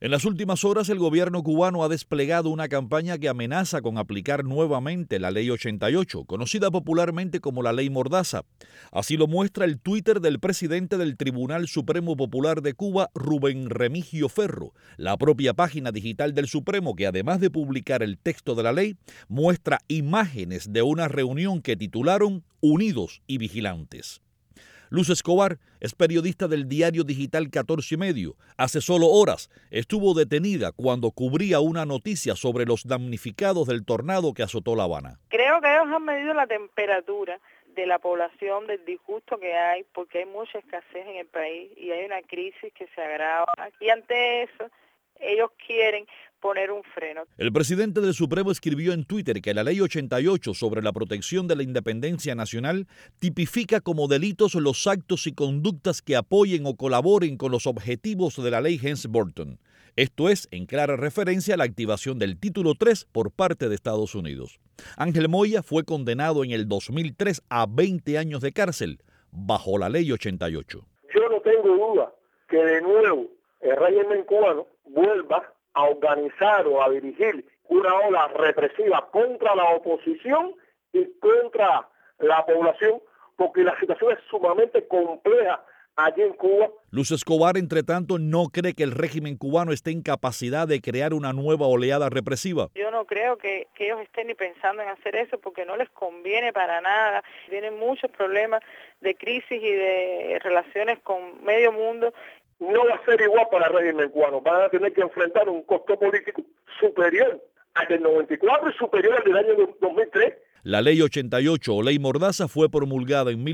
En las últimas horas, el gobierno cubano ha desplegado una campaña que amenaza con aplicar nuevamente la Ley 88, conocida popularmente como la Ley Mordaza. Así lo muestra el Twitter del presidente del Tribunal Supremo Popular de Cuba, Rubén Remigio Ferro, la propia página digital del Supremo, que además de publicar el texto de la ley, muestra imágenes de una reunión que titularon Unidos y Vigilantes. Luz Escobar es periodista del diario digital 14 y Medio. Hace solo horas estuvo detenida cuando cubría una noticia sobre los damnificados del tornado que azotó La Habana. Creo que ellos han medido la temperatura de la población, del disgusto que hay, porque hay mucha escasez en el país y hay una crisis que se agrava. Y ante eso, ellos quieren poner un freno. El presidente del Supremo escribió en Twitter que la Ley 88 sobre la protección de la independencia nacional tipifica como delitos los actos y conductas que apoyen o colaboren con los objetivos de la Ley Helms-Burton. Esto es en clara referencia a la activación del Título 3 por parte de Estados Unidos. Ángel Moya fue condenado en el 2003 a 20 años de cárcel bajo la Ley 88. Yo no tengo duda que de nuevo el régimen cubano vuelva a organizar o a dirigir una ola represiva contra la oposición y contra la población, porque la situación es sumamente compleja allí en Cuba. Luz Escobar, entre tanto, no cree que el régimen cubano esté en capacidad de crear una nueva oleada represiva. Yo no creo que ellos estén ni pensando en hacer eso porque no les conviene para nada. Tienen muchos problemas de crisis y de relaciones con medio mundo. No va a ser igual para el régimen cubano. Van a tener que enfrentar un costo político superior al del 94 y superior al del año 2003. La Ley 88 o Ley Mordaza fue promulgada en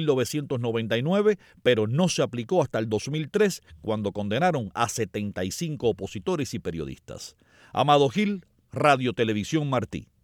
1999, pero no se aplicó hasta el 2003, cuando condenaron a 75 opositores y periodistas. Amado Gil, Radio Televisión Martí.